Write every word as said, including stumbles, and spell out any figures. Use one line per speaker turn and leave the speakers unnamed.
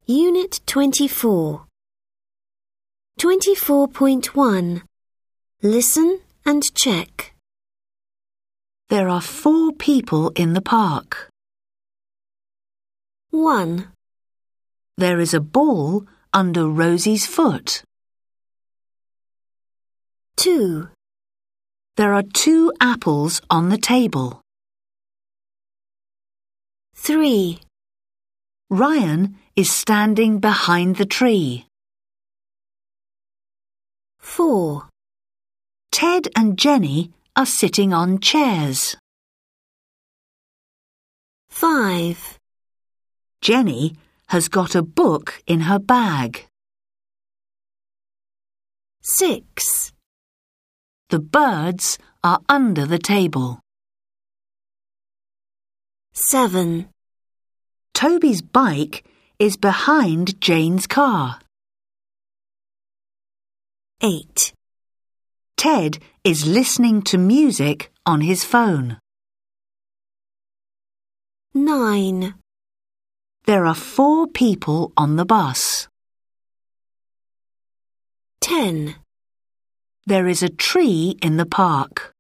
Unit twenty-four. twenty-four point one. Listen and check.
There are four people in the park.
one.
There is a ball under Rosie's foot.
two.
There are two apples on the table.
three.
Ryan is standing behind the tree.
four.
Ted and Jenny are sitting on chairs.
five.
Jenny has got a book in her bag.
six.
The birds are under the table.
seven.
Toby's bike is behind Jane's car.
eight.
Ted is listening to music on his phone.
nine.
There are four people on the bus.
ten.
There is a tree in the park.